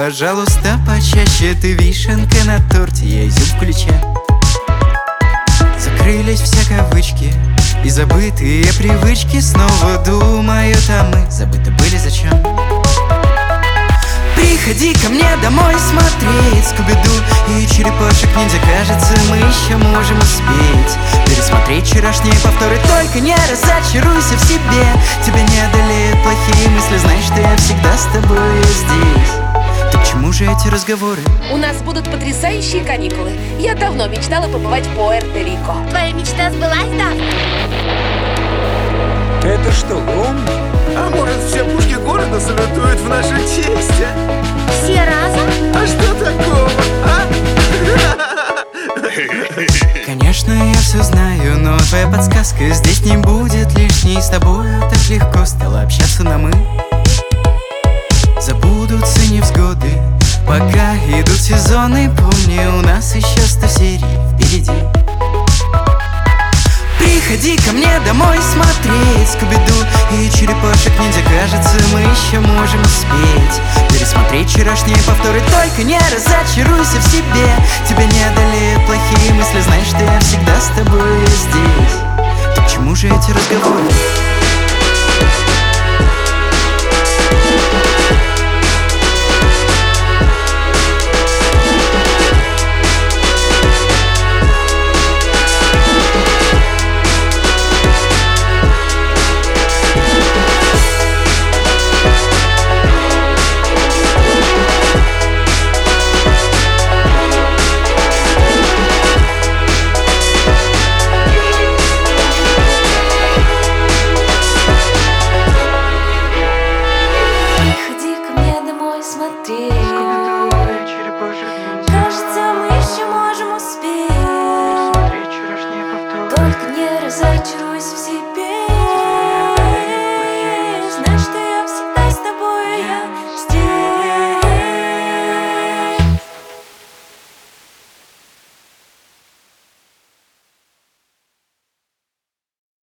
пожалуйста, почаще. Ты вишенка на торте, я изюм в ключе. Закрылись все кавычки и забытые привычки. Снова думают, а мы забыты были зачем. Приходи ко мне домой смотреть Скуби-Ду и черепашек-ниндзя. Кажется, мы еще можем успеть пересмотреть вчерашние повторы. Только не разочаруйся в себе, тебя не одолеют плохие мысли. Знаешь, что я всегда с тобой здесь. Так к чему же эти разговоры? У нас будут потрясающие каникулы. Я давно мечтала побывать в Пуэрто-Рико. Твоя мечта сбылась, да? Это что, гром? А может, все пушки города салютуют в нашу честь, а? Все разом? А что такого, а? Конечно, я все знаю, но твоя подсказка здесь не будет лишней. С тобою так легко стало общаться на «мы». Забудутся невзгоды, пока идут сезоны. Помни, у нас еще 100 серий впереди. Приходи ко мне домой смотреть Скуби-Ду и черепашек-ниндзя. Кажется, мы еще можем успеть пересмотреть вчерашние повторы. Только не разочаруйся в себе, тебя не одолеют плохие мысли. Знаешь, что я всегда с тобой здесь. Так к чему же эти разговоры?